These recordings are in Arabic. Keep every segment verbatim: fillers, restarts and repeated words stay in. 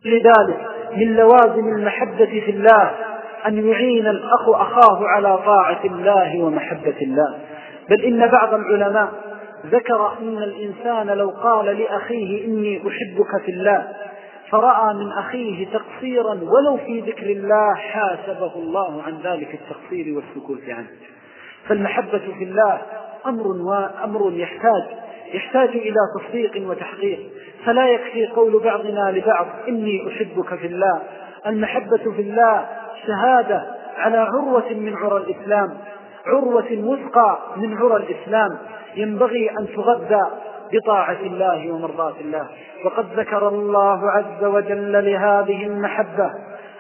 لذلك من لوازم المحبة في الله أن يعين الأخ أخاه على طاعة الله ومحبة الله. بل إن بعض العلماء ذكر أن الإنسان لو قال لأخيه إني أحبك في الله فرأى من أخيه تقصيرا ولو في ذكر الله حاسبه الله عن ذلك التقصير والسكوت عنه. فالمحبة في الله أمر وأمر يحتاج يحتاج إلى تصديق وتحقيق، فلا يكفي قول بعضنا لبعض إني أحبك في الله. المحبة في الله شهادة على عروة من عرى الإسلام، عروة وثقى من عرى الإسلام، ينبغي أن تغذى بطاعة الله ومرضاة الله. وقد ذكر الله عز وجل لهذه المحبة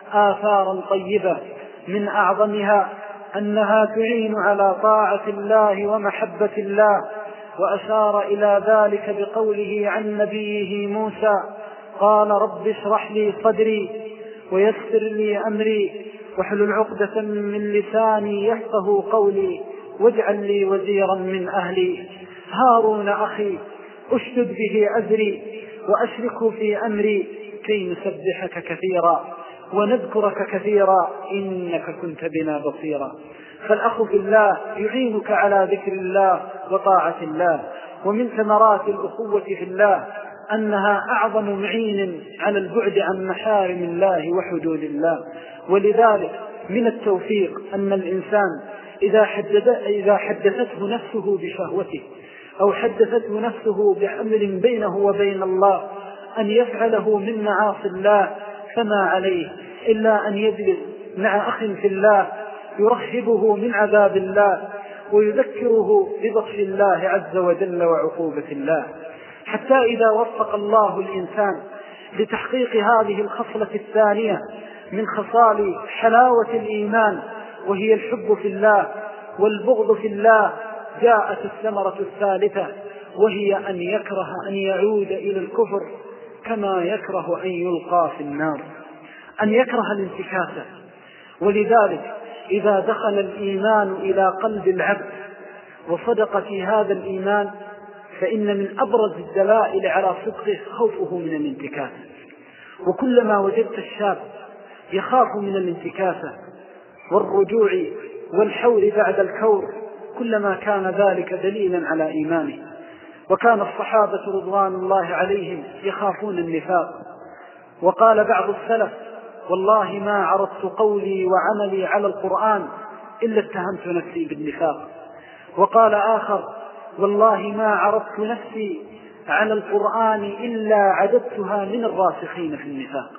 آثارا طيبة، من أعظمها أنها تعين على طاعة الله ومحبة الله، وأشار إلى ذلك بقوله عن نبيه موسى قال رب اشرح لي صدري ويسر لي أمري واحلل عقدة من لساني يفقهوا قولي واجعل لي وزيرا من أهلي هارون أخي أشدد به أزري وأشركه في أمري كي نسبحك كثيرا ونذكرك كثيرا إنك كنت بنا بصيرا. فالأخ في الله يعينك على ذكر الله وطاعة الله. ومن ثمرات الأخوة في الله أنها أعظم معين على البعد عن محارم الله وحدود الله. ولذلك من التوفيق أن الإنسان إذا, حدد إذا حدثته نفسه بشهوته أو حدثته نفسه بأمر بينه وبين الله أن يفعله من معاصي الله فما عليه إلا أن يجلس مع أخ في الله يرحبه من عذاب الله ويذكره ببطش الله عز وجل وعقوبة الله، حتى إذا وفق الله الإنسان لتحقيق هذه الخصلة الثانية من خصال حلاوة الإيمان وهي الحب في الله والبغض في الله، جاءت الثمرة الثالثة وهي أن يكره أن يعود إلى الكفر كما يكره أن يلقى في النار، أن يكره الانتكاسة. ولذلك إذا دخل الإيمان إلى قلب العبد وصدق في هذا الإيمان فإن من أبرز الدلائل على صدقه خوفه من الانتكاسة. وكلما وجدت الشاب يخاف من الانتكاسة والرجوع والحور بعد الكور كلما كان ذلك دليلا على إيمانه. وكان الصحابة رضوان الله عليهم يخافون النفاق. وقال بعض السلف والله ما عرضت قولي وعملي على القرآن إلا اتهمت نفسي بالنفاق. وقال آخر والله ما عرضت نفسي على القرآن إلا عددتها من الراسخين في النفاق.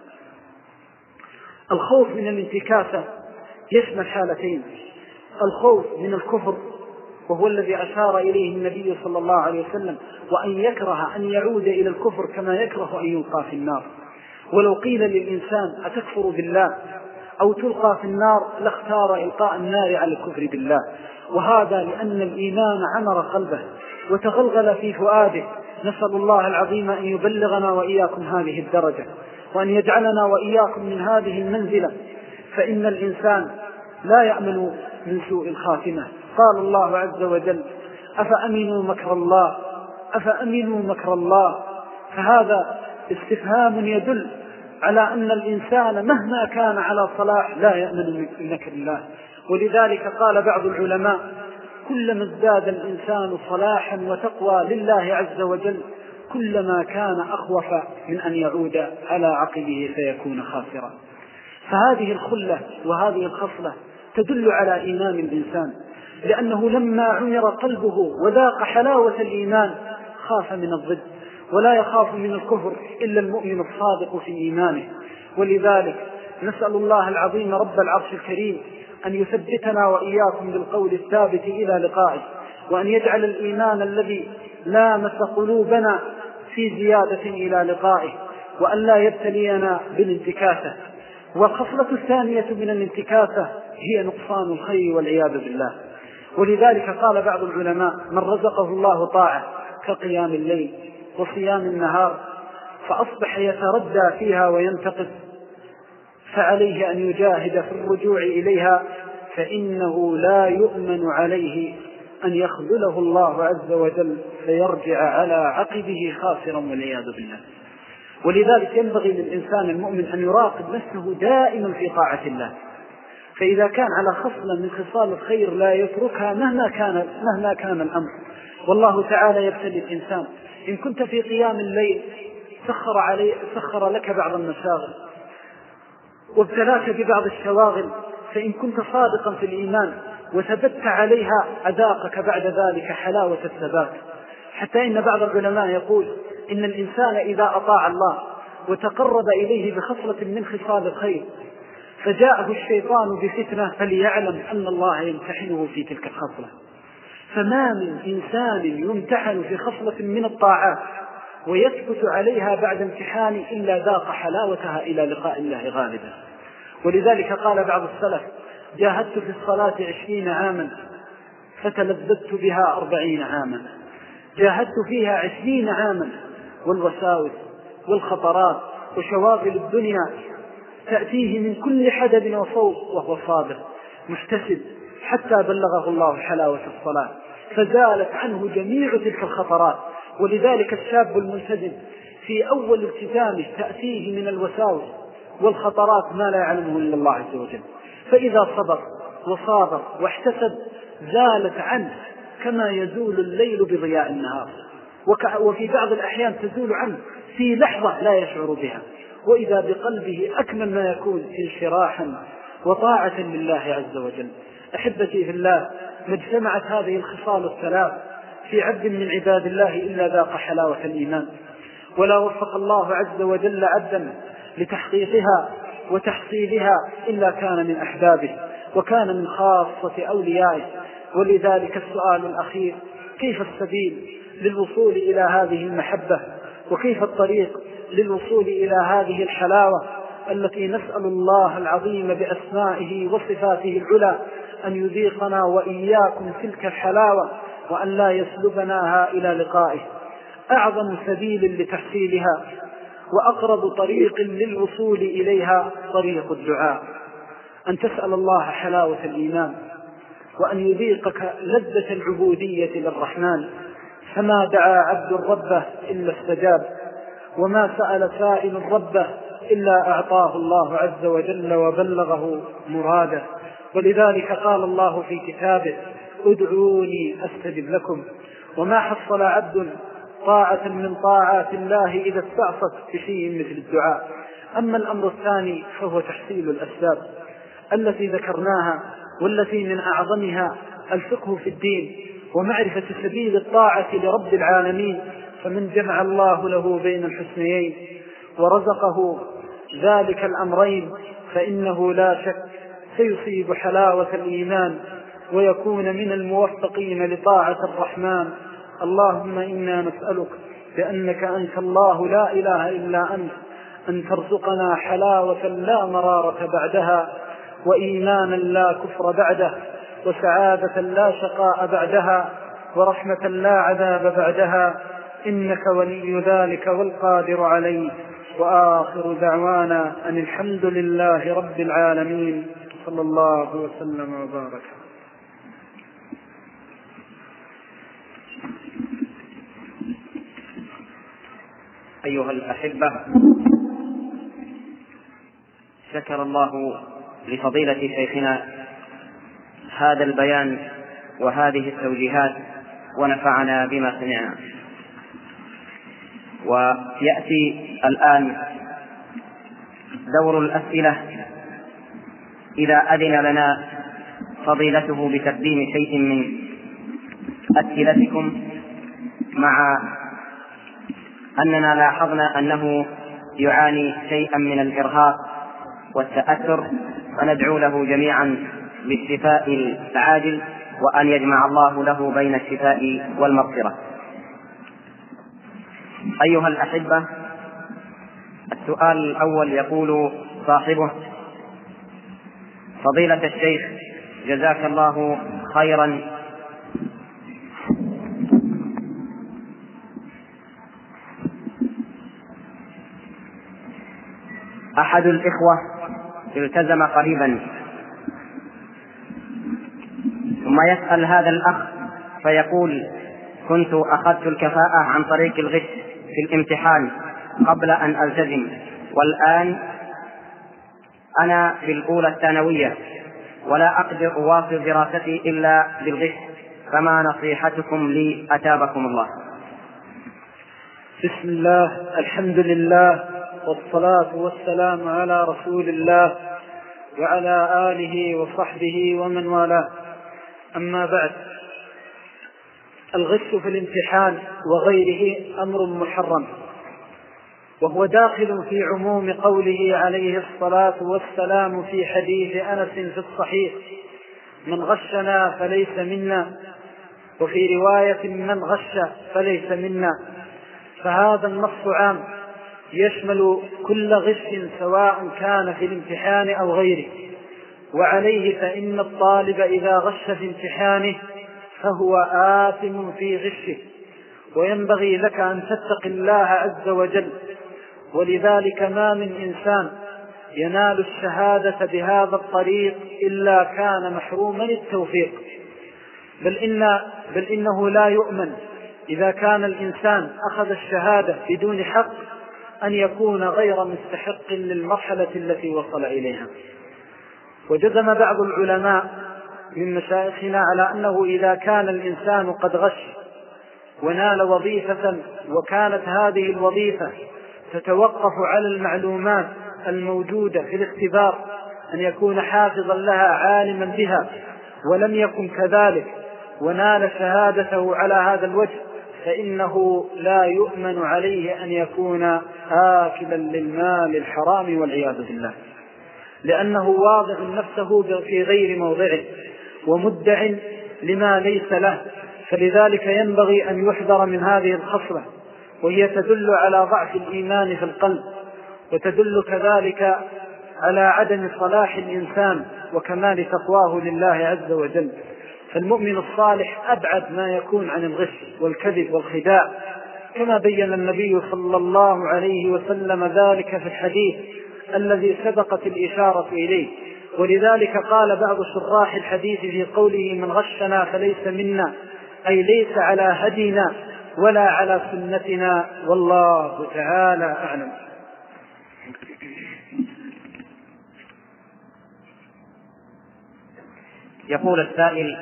الخوف من الانتكاسة يشمل حالتين: الخوف من الكفر وهو الذي أشار إليه النبي صلى الله عليه وسلم، وأن يكره أن يعود إلى الكفر كما يكره أن يلقى في النار. ولو قيل للإنسان أتكفر بالله أو تلقى في النار لاختار إلقاء النار على الكفر بالله، وهذا لأن الإيمان عمر قلبه وتغلغل في فؤاده. نسأل الله العظيم أن يبلغنا وإياكم هذه الدرجة وأن يجعلنا وإياكم من هذه المنزلة، فإن الإنسان لا يأمن من سوء الخاتمة. قال الله عز وجل أفأمنوا مكر الله أفأمنوا مكر الله، فهذا استفهام يدل على أن الإنسان مهما كان على صلاح لا يأمن من مكر الله. ولذلك قال بعض العلماء كلما ازداد الإنسان صلاحا وتقوى لله عز وجل كلما كان أخوف من أن يعود على عقبه فيكون خاسرا. فهذه الخلة وهذه الخصلة تدل على إيمان الإنسان، لأنه لما عمر قلبه وذاق حلاوة الإيمان خاف من الضد، ولا يخاف من الكفر إلا المؤمن الصادق في إيمانه. ولذلك نسأل الله العظيم رب العرش الكريم أن يثبتنا وإياكم بالقول الثابت إلى لقائه، وأن يجعل الإيمان الذي لامس قلوبنا في زيادة إلى لقائه، وأن لا يبتلينا بالانتكاسة. والخصلة الثانية من الانتكاسة هي نقصان الخير والعياذ بالله. ولذلك قال بعض العلماء من رزقه الله طاعة كقيام الليل وصيام النهار فأصبح يتردى فيها وينتقص فعليه أن يجاهد في الرجوع إليها، فإنه لا يؤمن عليه أن يخذله الله عز وجل فيرجع على عقبه خاسرا والعياذ بالله. ولذلك ينبغي للإنسان المؤمن أن يراقب نفسه دائما في طاعة الله، فإذا كان على خصلة من خصال الخير لا يتركها مهما كان, مهما كان الأمر. والله تعالى يبتلي الإنسان، إن كنت في قيام الليل سخر, علي سخر لك بعض المشاغل وابتلاك ببعض الشواغل، فإن كنت صادقا في الإيمان وثبت عليها أذاقك بعد ذلك حلاوة الثبات. حتى إن بعض العلماء يقول إن الإنسان إذا أطاع الله وتقرب إليه بخصلة من خصال الخير فجاءه الشيطان بفتنة فليعلم أن الله يمتحنه في تلك الخصلة. فما من إنسان يمتحن في خصلة من الطاعات ويثبت عليها بعد امتحان إلا ذاق حلاوتها إلى لقاء الله غالبا. ولذلك قال بعض السلف: جاهدت في الصلاة عشرين عاما فتلذذت بها أربعين عاما. جاهدت فيها عشرين عاما والوساوس والخطرات وشواغل الدنيا تأتيه من كل حدب وصوب وهو صابر محتسب، حتى بلغه الله حلاوة الصلاة فزالت عنه جميع تلك الخطرات. ولذلك الشاب الملتزم في أول التزامه تأتيه من الوساوس والخطرات ما لا يعلمه إلا الله عز وجل، فإذا صبر وصابر واحتسب زالت عنه كما يزول الليل بضياء النهار، وفي بعض الأحيان تزول عنه في لحظة لا يشعر بها، وإذا بقلبه أكمل ما يكون انشراحا وطاعة لله عز وجل. أحبتي في الله، ما اجتمعت هذه الخصال الثلاث في عبد من عباد الله إلا ذاق حلاوة الإيمان، ولا وفق الله عز وجل عبدا لتحقيقها وتحصيلها إلا كان من أحبابه وكان من خاصة أوليائه. ولذلك السؤال الأخير: كيف السبيل للوصول إلى هذه المحبة؟ وكيف الطريق للوصول إلى هذه الحلاوة التي نسأل الله العظيم بأسمائه وصفاته العلى أن يذيقنا وإياكم تلك الحلاوة وأن لا يسلبناها إلى لقائه؟ أعظم سبيل لتحصيلها وأقرب طريق للوصول إليها طريق الدعاء، أن تسأل الله حلاوة الإيمان وأن يذيقك لذة العبودية للرحمن. فما دعا عبد ربه إلا استجاب، وما سأل سائل ربه إلا أعطاه الله عز وجل وبلغه مراده. ولذلك قال الله في كتابه: ادعوني أستجب لكم. وما حصل عبد طاعة من طاعات الله إذا استعصت بشيء مثل الدعاء. أما الأمر الثاني فهو تحصيل الأسباب التي ذكرناها، والتي من أعظمها الفقه في الدين ومعرفة سبيل الطاعة لرب العالمين. فمن جمع الله له بين الحسنيين ورزقه ذلك الأمرين فإنه لا شك سيصيب حلاوة الإيمان ويكون من الموفقين لطاعة الرحمن. اللهم إنا نسألك بأنك أنت الله لا إله إلا أنت أن ترزقنا حلاوة لا مرارة بعدها، وإيمانا لا كفر بعده، وسعادة لا شقاء بعدها، ورحمة لا عذاب بعدها، إنك ولي ذلك والقادر عليه. وآخر دعوانا أن الحمد لله رب العالمين، صلى الله وسلم وبارك. أيها الأحبة، شكر الله لفضيلة شيخنا هذا البيان وهذه التوجيهات ونفعنا بما سمعنا. ويأتي الآن دور الأسئلة إذا أذن لنا فضيلته بتقديم شيء من أسئلتكم، مع أننا لاحظنا أنه يعاني شيئا من الإرهاق والتأثر، فندعو له جميعا بالشفاء العاجل وأن يجمع الله له بين الشفاء والمغفرة. أيها الأحبة، السؤال الأول يقول صاحبه: فضيلة الشيخ جزاك الله خيرا، أحد الإخوة التزم قريبا ثم يسأل هذا الأخ فيقول: كنت أخذت الكفاءة عن طريق الغش في الامتحان قبل أن ألتزم، والآن أنا في الأولى الثانوية ولا أقدر أواصل دراستي إلا بالغش، فما نصيحتكم لي أتابكم الله؟ بسم الله، الحمد لله، والصلاة والسلام على رسول الله وعلى آله وصحبه ومن والاه. أما بعد، الغش في الامتحان وغيره أمر محرم، وهو داخل في عموم قوله عليه الصلاة والسلام في حديث أنس في الصحيح: من غشنا فليس منا، وفي رواية: من غش فليس منا. فهذا النص عام يشمل كل غش سواء كان في الامتحان أو غيره، وعليه فإن الطالب إذا غش في امتحانه فهو آثم في غشه، وينبغي لك أن تتقي الله عز وجل. ولذلك ما من إنسان ينال الشهادة بهذا الطريق إلا كان محروما التوفيق، بل, إن بل إنه لا يؤمن إذا كان الإنسان أخذ الشهادة بدون حق أن يكون غير مستحق للمرحلة التي وصل إليها. وجزم بعض العلماء من مشايخنا على أنه إذا كان الإنسان قد غش ونال وظيفة، وكانت هذه الوظيفة تتوقف على المعلومات الموجودة في الاختبار، أن يكون حافظا لها عالما بها، ولم يكن كذلك ونال شهادته على هذا الوجه، فإنه لا يؤمن عليه أن يكون آكلا للمال الحرام والعياذ بالله، لأنه واضع نفسه في غير موضعه ومدع لما ليس له. فلذلك ينبغي أن يحذر من هذه الخصلة، وهي تدل على ضعف الإيمان في القلب، وتدل كذلك على عدم صلاح الإنسان وكمال تقواه لله عز وجل. فالمؤمن الصالح أبعد ما يكون عن الغش والكذب والخداع، كما بين النبي صلى الله عليه وسلم ذلك في الحديث الذي سبقت الإشارة إليه. ولذلك قال بعض شراح الحديث في قوله: من غشنا فليس منا، أي ليس على هدينا ولا على سنتنا، والله تعالى أعلم. يقول السائل: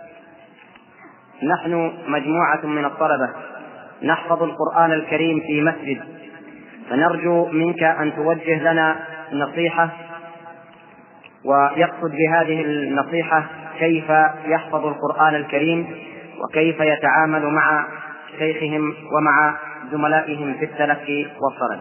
نحن مجموعة من الطلبة نحفظ القرآن الكريم في مسجد، فنرجو منك أن توجه لنا نصيحة، ويقصد بهذه النصيحة كيف يحفظ القرآن الكريم وكيف يتعامل مع شيخهم ومع زملائهم في التلقي والصرف.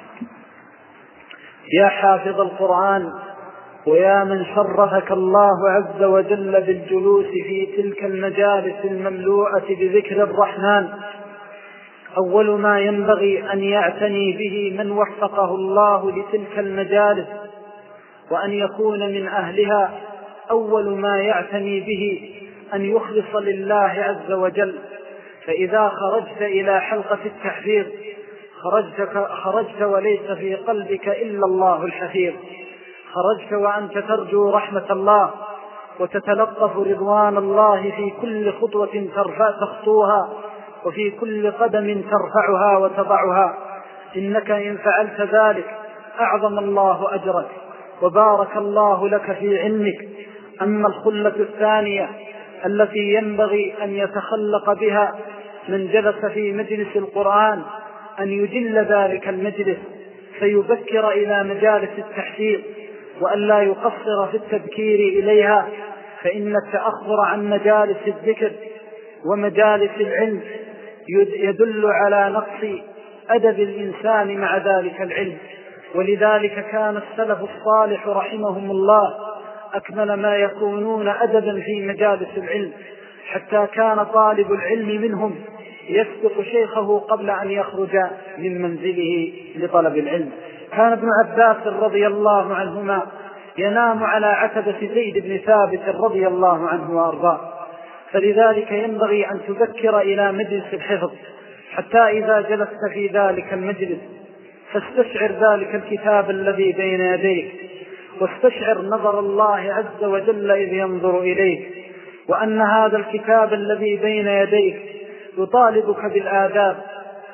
يا حافظ القرآن، ويا من شرفك الله عز وجل بالجلوس في تلك المجالس المملوءة بذكر الرحمن، أول ما ينبغي أن يعتني به من وفقه الله لتلك المجالس وأن يكون من أهلها، أول ما يعتني به أن يخلص لله عز وجل. فإذا خرجت إلى حلقة التحفيظ خرجت, خرجت وليس في قلبك إلا الله الحفيظ، خرجت وأنت ترجو رحمة الله وتتلطف رضوان الله في كل خطوة ترفع تخطوها وفي كل قدم ترفعها وتضعها. إنك إن فعلت ذلك أعظم الله أجرك وبارك الله لك في علمك. أما الخلة الثانية التي ينبغي أن يتخلق بها من جلس في مجلس القرآن أن يجل ذلك المجلس فيبكر إلى مجالس التحفيظ، وأن لا يقصر في التذكير إليها، فإن التأخر عن مجالس الذكر ومجالس العلم يدل على نقص أدب الإنسان مع ذلك العلم. ولذلك كان السلف الصالح رحمهم الله أكمل ما يكونون أدبا في مجالس العلم، حتى كان طالب العلم منهم يسبق شيخه قبل أن يخرج من منزله لطلب العلم. كان ابن عباس رضي الله عنهما ينام على عتبة زيد بن ثابت رضي الله عنه وأرضاه. فلذلك ينبغي أن تذكر إلى مجلس الحفظ، حتى إذا جلست في ذلك المجلس فاستشعر ذلك الكتاب الذي بين يديك، واستشعر نظر الله عز وجل إذ ينظر إليك، وأن هذا الكتاب الذي بين يديك يطالبك بالآداب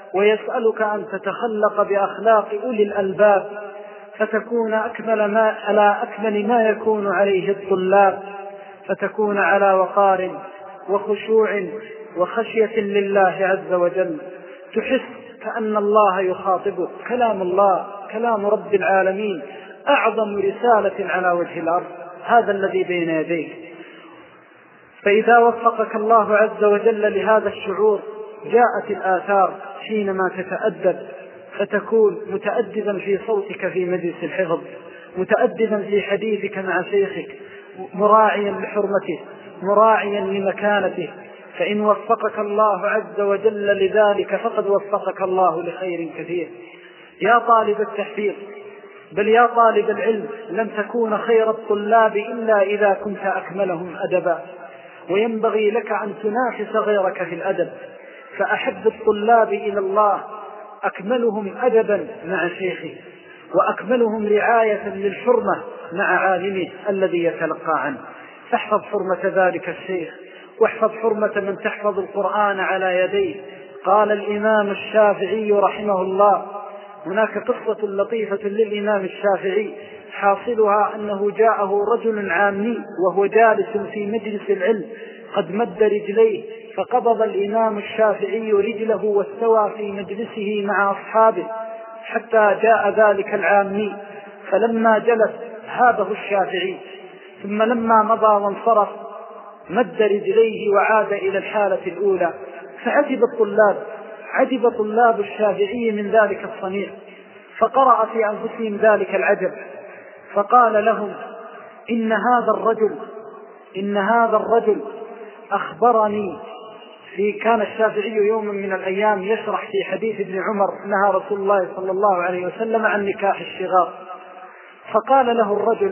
ويسألك أن تتخلق بأخلاق أولي الألباب فتكون أكمل ما على أكمل ما يكون عليه الطلاب، فتكون على وقار وخشوع وخشية لله عز وجل، تحس كأن الله يخاطبك، كلام الله كلام رب العالمين أعظم رسالة على وجه الأرض، هذا الذي بين يديك. فإذا وفقك الله عز وجل لهذا الشعور جاءت الآثار حينما تتأدب، فتكون متأدبا في صوتك في مجلس الحفظ، متأدبا في حديثك مع شيخك، مراعيا لحرمته، مراعيا لمكانته. فإن وفقك الله عز وجل لذلك فقد وفقك الله لخير كثير. يا طالب التحفيظ، بل يا طالب العلم، لن تكون خير الطلاب إلا إذا كنت أكملهم أدبا، وينبغي لك أن تنافس غيرك في الأدب. فأحب الطلاب إلى الله أكملهم أدبا مع شيخه، وأكملهم رعاية للحرمة مع عالمه الذي يتلقى عنه. فاحفظ حرمة ذلك الشيخ، واحفظ حرمة من تحفظ القرآن على يديه. قال الإمام الشافعي رحمه الله، هناك قصة لطيفة للإمام الشافعي حاصلها أنه جاءه رجل عامي وهو جالس في مجلس العلم قد مد رجليه، فقبض الإمام الشافعي رجله واستوى في مجلسه مع أصحابه حتى جاء ذلك العامي، فلما جلس هابه الشافعي، ثم لما مضى وانصرف مد رجليه وعاد إلى الحالة الأولى. فعجب الطلاب، عجب طلاب الشافعي من ذلك الصنيع، فقرأ في أنفسهم ذلك العجب، فقال لهم: إن هذا الرجل إن هذا الرجل أخبرني في كان الشافعي يوما من الأيام يشرح في حديث ابن عمر نهى رسول الله صلى الله عليه وسلم عن نكاح الشغار، فقال له الرجل: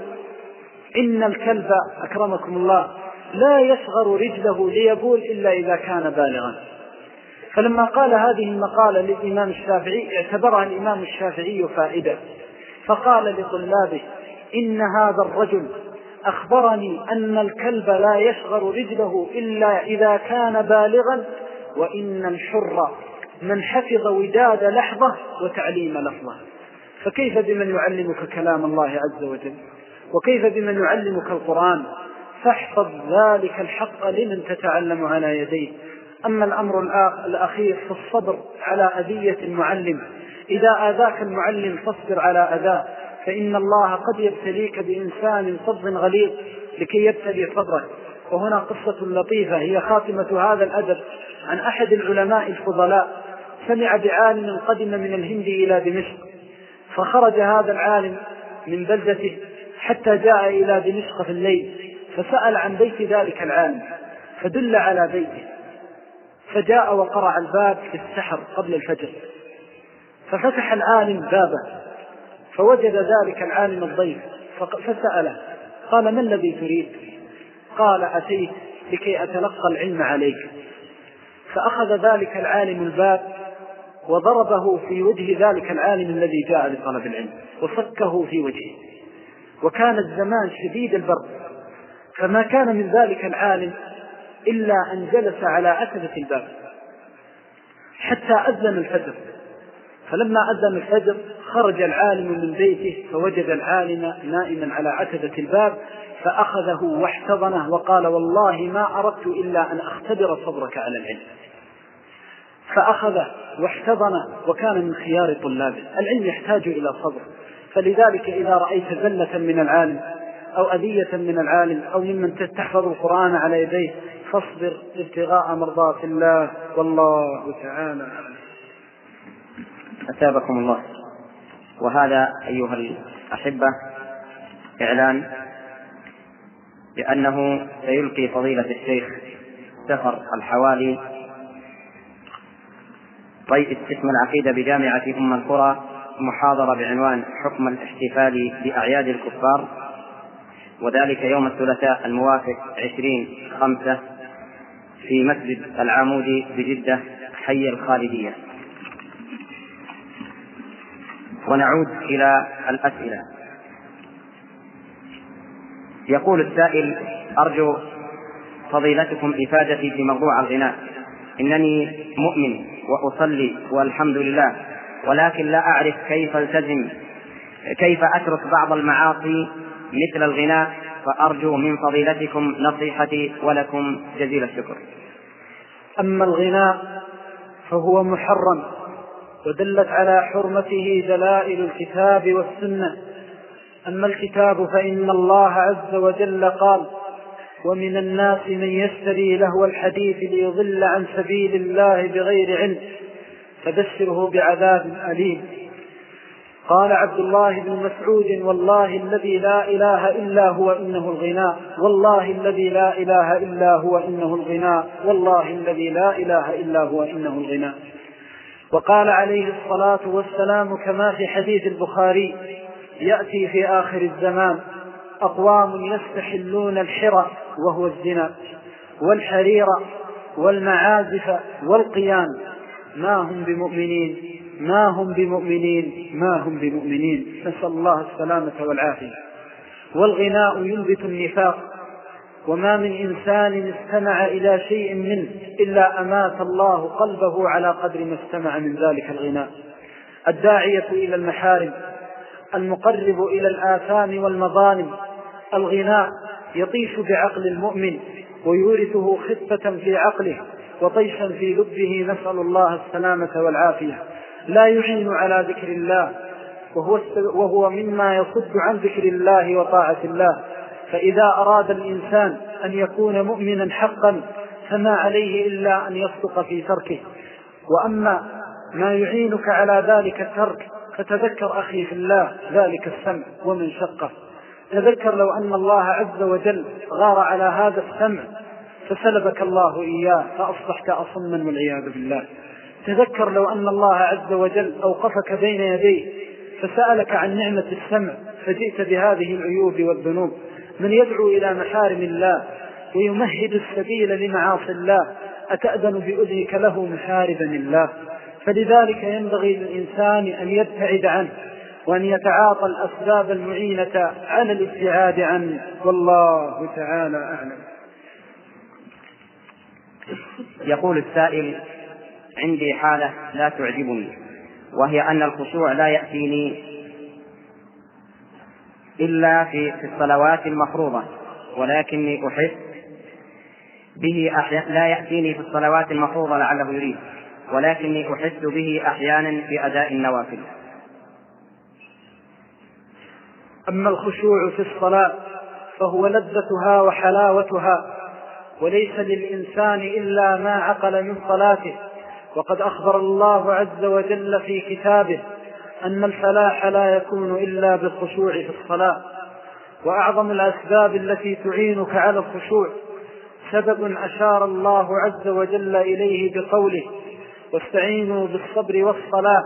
إن الكلب أكرمكم الله لا يصغر رجله ليبول إلا إذا كان بالغا. فلما قال هذه المقالة للإمام الشافعي اعتبرها الإمام الشافعي فائدة، فقال لطلابه: إن هذا الرجل أخبرني أن الكلب لا يصغر رجله إلا إذا كان بالغا، وإن الحر من حفظ وداد لحظة وتعليم لفظة. فكيف بمن يعلمك كلام الله عز وجل؟ وكيف بمن يعلمك القرآن؟ فاحفظ ذلك الحق لمن تتعلم على يديه. أما الأمر الأخير في الصبر على أذية المعلم، إذا آذاك المعلم فاصبر على أذاه، فإن الله قد يبتليك بإنسان صب غليظ لكي يبتلي صبرك. وهنا قصة لطيفة هي خاتمة هذا الأدب عن أحد العلماء الفضلاء، سمع بعالم قدم من الهند إلى دمشق، فخرج هذا العالم من بلدته حتى جاء إلى دمشق في الليل، فسأل عن بيت ذلك العالم فدل على بيته، فجاء وقرع الباب في السحر قبل الفجر، ففتح العالم بابه فوجد ذلك العالم الضيف، فسأله قال: ما الذي تريد؟ قال: أتيت لكي أتلقى العلم عليك. فأخذ ذلك العالم الباب وضربه في وجه ذلك العالم الذي جاء لطلب العلم وصكه في وجهه، وكان الزمان شديد البرد، فما كان من ذلك العالم إلا أن جلس على عتبة الباب حتى أذن الفجر. فلما أذن الفجر خرج العالم من بيته فوجد العالم نائما على عتبة الباب، فأخذه واحتضنه وقال: والله ما أردت إلا أن أختبر صبرك على العلم. فأخذه واحتضنه وكان من خيار طلابه. العلم يحتاج إلى صبر، فلذلك إذا رأيت ذلة من العالم أو أذية من العالم أو ممن تحفظ القرآن على يديه فاصبر ابتغاء مرضات الله، والله تعالى. أثابكم الله. وهذا أيها الأحبة إعلان بأنه سيلقي فضيلة الشيخ سفر الحوالي رئيس قسم العقيدة بجامعة أم القرى محاضرة بعنوان حكم الاحتفال بأعياد الكفار، وذلك يوم الثلاثاء الموافق عشرين خمسة في مسجد العامودي بجدة حي الخالدية. ونعود إلى الأسئلة. يقول السائل: أرجو فضيلتكم إفادتي في موضوع الغناء، إنني مؤمن وأصلي والحمد لله، ولكن لا أعرف كيف التزم كيف أترك بعض المعاصي مثل الغناء، فأرجو من فضيلتكم نصيحتي، ولكم جزيل الشكر. أما الغناء فهو محرم، ودلت على حرمته دلائل الكتاب والسنة. أما الكتاب فإن الله عز وجل قال: ومن الناس من يشتري لهو الحديث ليضل عن سبيل الله بغير علم فبشره بعذاب أليم. قال عبد الله بن مسعود: والله الذي لا إله إلا هو إنه الغناء، والله الذي لا إله إلا هو إنه الغناء، والله الذي لا إله إلا هو إنه الغناء. وقال عليه الصلاة والسلام كما في حديث البخاري: يأتي في آخر الزمان أقوام يستحلون الحرى وهو الزنا والحرير والمعازف والقيان، ما هم بمؤمنين ما هم بمؤمنين ما هم بمؤمنين نسأل الله السلامة والعافية. والغناء ينبت النفاق، وما من إنسان استمع إلى شيء منه إلا أمات الله قلبه على قدر ما استمع من ذلك الغناء. الداعية إلى المحارم، المقرب إلى الآثام والمظالم. الغناء يطيش بعقل المؤمن ويورثه خفة في عقله وطيشا في لبه، نسأل الله السلامة والعافية. لا يعين على ذكر الله، وهو, وهو مما يصد عن ذكر الله وطاعة الله. فإذا أراد الإنسان أن يكون مؤمنا حقا فما عليه إلا أن يصدق في تركه. وأما ما يعينك على ذلك الترك فتذكر أخي في الله ذلك السمع ومن شقه. تذكر لو أن الله عز وجل غار على هذا السمع فسلبك الله إياه فأصبحت أصما والعياذ بالله. تذكر لو أن الله عز وجل أوقفك بين يديه فسألك عن نعمة السمع فجئت بهذه العيوب والذنوب. من يدعو إلى محارم الله ويمهد السبيل لمعاصي الله أتأذن بأذنك له محاربا الله؟ فلذلك ينبغي للإنسان أن يبتعد عنه وأن يتعاطى الأسباب المعينة على الابتعاد عنه، والله تعالى أعلم. يقول السائل: عندي حالة لا تعجبني، وهي أن الخشوع لا يأتيني إلا في الصلوات المفروضة، ولكني أحس به أحيانا لا يأتيني في الصلوات المفروضة لعله يريد، ولكني أحس به أحيانا في أداء النوافل. أما الخشوع في الصلاة فهو لذتها وحلاوتها، وليس للإنسان إلا ما عقل من صلاته. وقد أخبر الله عز وجل في كتابه أن الفلاح لا يكون إلا بالخشوع في الصلاة. وأعظم الأسباب التي تعينك على الخشوع سبب أشار الله عز وجل إليه بقوله: واستعينوا بالصبر والصلاة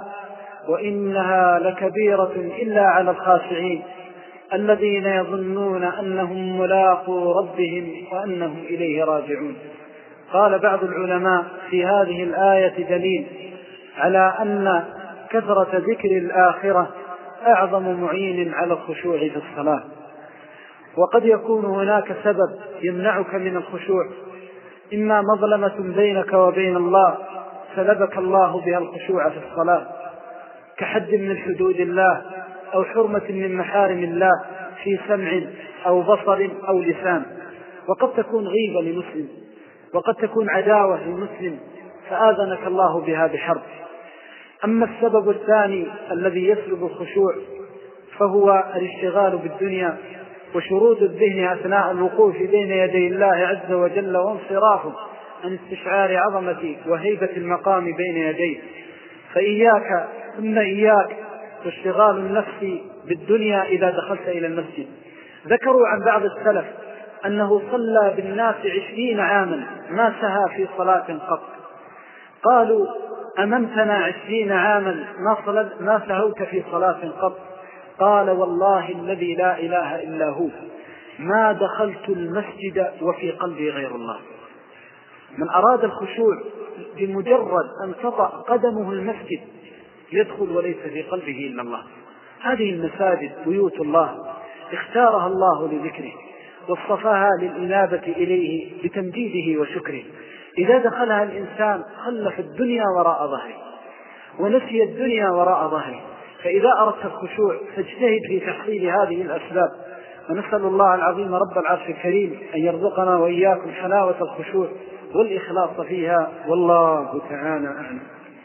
وإنها لكبيرة إلا على الخاشعين الذين يظنون أنهم ملاقو ربهم وأنهم إليه راجعون. قال بعض العلماء في هذه الآية دليل على أن كثرة ذكر الآخرة أعظم معين على الخشوع في الصلاة. وقد يكون هناك سبب يمنعك من الخشوع، إما مظلمة بينك وبين الله سلبك الله بها الخشوع في الصلاة، كحد من حدود الله أو حرمة من محارم الله في سمع أو بصر أو لسان. وقد تكون غيبة لمسلم، وقد تكون عداوة لمسلم فآذنك الله بها بحرب. أما السبب الثاني الذي يسلب الخشوع فهو الاشتغال بالدنيا وشرود الذهن أثناء الوقوف بين يدي الله عز وجل وانصرافه عن استشعار عظمة وهيبة المقام بين يديه. فإياك ثم إياك واشتغال النفس بالدنيا إذا دخلت إلى المسجد. ذكروا عن بعض السلف أنه صلى بالناس عشرين عاما ما سهى في صلاة قط. قالوا: أممتنا عشرين عاما ما, ما سهوت في صلاة قط؟ قال: والله الذي لا إله إلا هو ما دخلت المسجد وفي قلبي غير الله. من أراد الخشوع بمجرد أن تطأ قدمه المسجد يدخل وليس في قلبه إلا الله. هذه المساجد بيوت الله اختارها الله لذكره واصطفاها للإنابة إليه بتمجيده وشكره. إذا دخلها الإنسان خلف الدنيا وراء ظهره ونسي الدنيا وراء ظهره. فإذا أردت الخشوع فاجتهد في تحصيل هذه الأسباب، ونسأل الله العظيم رب العرش الكريم أن يرزقنا وإياكم حلاوة الخشوع والإخلاص فيها، والله تعالى أعلم.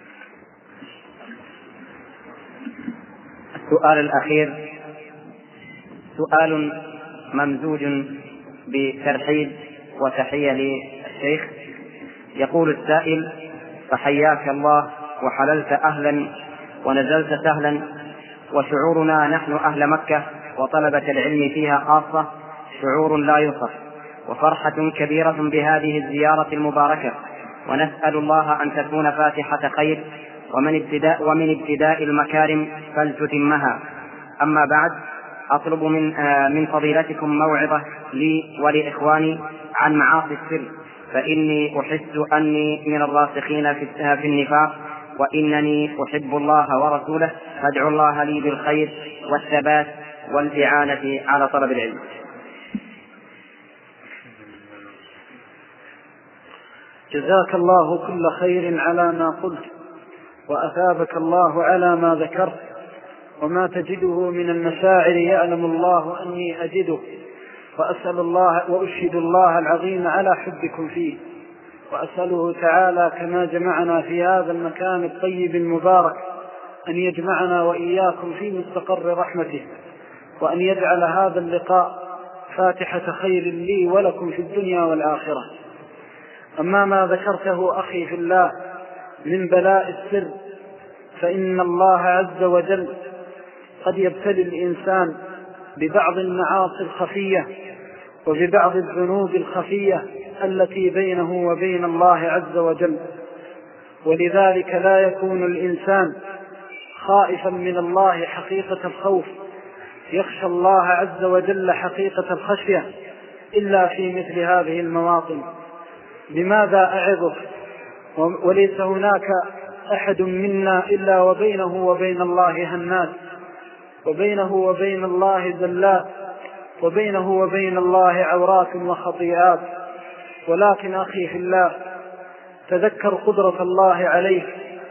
السؤال الأخير سؤال ممزوج بترحيب وتحية للشيخ. يقول السائل: فحياك الله وحللت أهلا ونزلت سهلا، وشعورنا نحن أهل مكة وطلبة العلم فيها خاصة شعور لا يوصف، وفرحة كبيرة بهذه الزيارة المباركة، ونسأل الله أن تكون فاتحة خير ومن ابتداء, ومن ابتداء المكارم فلتتمها. أما بعد، أطلب من, آه من فضيلتكم موعظة لي ولإخواني عن معاصي السر، فإني أحس أني من الراسخين في النفاق، وإنني أحب الله ورسوله، فادعوا الله لي بالخير والثبات والإعانة على طلب العلم. جزاك الله كل خير على ما قلت، وأثابك الله على ما ذكرت، وما تجده من المشاعر يعلم الله أني أجده، وأسأل الله وأشهد الله العظيم على حبكم فيه، وأسأله تعالى كما جمعنا في هذا المكان الطيب المبارك أن يجمعنا وإياكم في مستقر رحمته، وأن يجعل هذا اللقاء فاتحة خير لي ولكم في الدنيا والآخرة. أما ما ذكرته أخي في الله من بلاء السر، فإن الله عز وجل قد يبتلي الإنسان ببعض المعاصي الخفية وببعض الذنوب الخفية التي بينه وبين الله عز وجل، ولذلك لا يكون الإنسان خائفا من الله حقيقة الخوف، يخشى الله عز وجل حقيقة الخشية إلا في مثل هذه المواطن. لماذا أعظك؟ وليس هناك أحد منا إلا وبينه وبين الله هنات، وبينه وبين الله زلات، وبينه وبين الله عورات وخطيئات. ولكن أخي في الله، تذكر قدرة الله عليك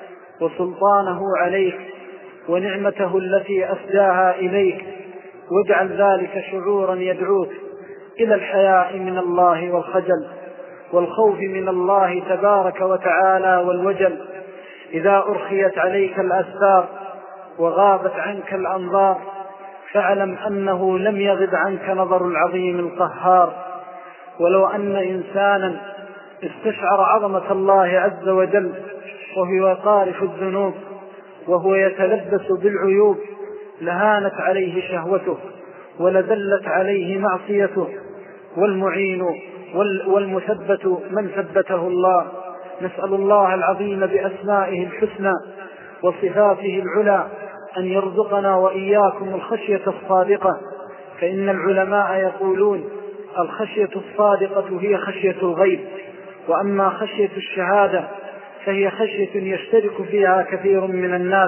وسلطانه عليك ونعمته التي أسداها إليك، واجعل ذلك شعورا يدعوك إلى الحياء من الله والخجل والخوف من الله تبارك وتعالى والوجل. إذا أرخيت عليك الأسباب وغابت عنك الأنظار، فاعلم أنه لم يغب عنك نظر العظيم القهار. ولو أن إنسانا استشعر عظمة الله عز وجل وهو يقارف الذنوب وهو يتلبس بالعيوب لهانت عليه شهوته ولذلت عليه معصيته، والمعين والمثبت من ثبته الله. نسأل الله العظيم بأسمائه الحسنى وصفاته العلى أن يرزقنا وإياكم الخشية الصادقة، فإن العلماء يقولون الخشية الصادقة هي خشية الغيب، وأما خشية الشهادة فهي خشية يشترك فيها كثير من الناس،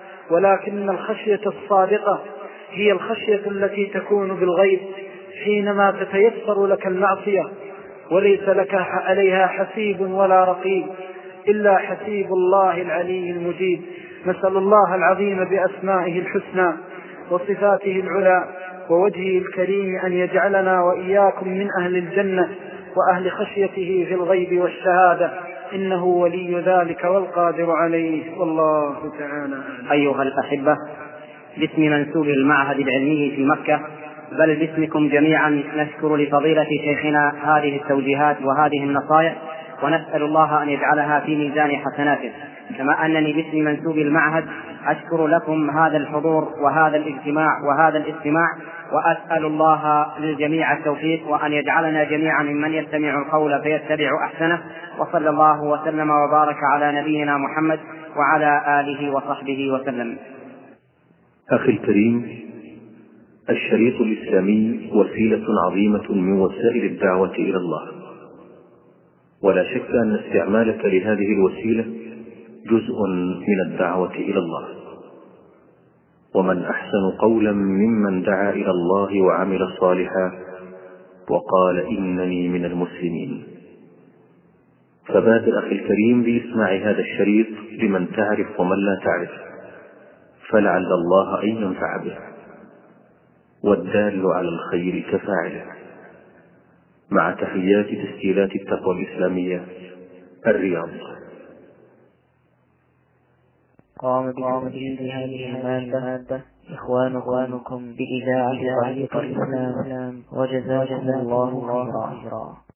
ولكن الخشية الصادقة هي الخشية التي تكون بالغيب حينما تتيسر لك المعصية وليس لك عليها حسيب ولا رقيب إلا حسيب الله العلي المجيد. نسأل الله العظيم بأسمائه الحسنى وصفاته العلى ووجهه الكريم أن يجعلنا وإياكم من أهل الجنة وأهل خشيته في الغيب والشهادة، إنه ولي ذلك والقادر عليه، والله تعالى. أيها الأحبة، باسم منسوب المعهد العلمي في مكة، بل باسمكم جميعا، نشكر لفضيلة شيخنا هذه التوجيهات وهذه النصائح، ونسأل الله أن يجعلها في ميزان حسناته. كما أنني باسم منسوب المعهد أشكر لكم هذا الحضور وهذا الاجتماع وهذا الاستماع، وأسأل الله للجميع التوفيق، وأن يجعلنا جميعا ممن يستمع القول فيتبع أحسنه. وصلى الله وسلم وبارك على نبينا محمد وعلى آله وصحبه وسلم. أخي الكريم، الشريط الإسلامي وسيلة عظيمة من وسائل الدعوة إلى الله، ولا شك أن استعمالك لهذه الوسيلة جزء من الدعوة إلى الله، ومن أحسن قولا ممن دعا إلى الله وعمل صالحا وقال إنني من المسلمين. فبادر أخي الكريم بإسماع هذا الشريط لمن تعرف ومن لا تعرف، فلعل الله أن ينفع به، والدال على الخير كفاعله. مع تحيات تسجيلات التقوى الإسلامية، الرياض. قام بتسجيل هذه المادة إخوانكم بإذاعة طريق الإسلام، وجزاكم الله خيرا.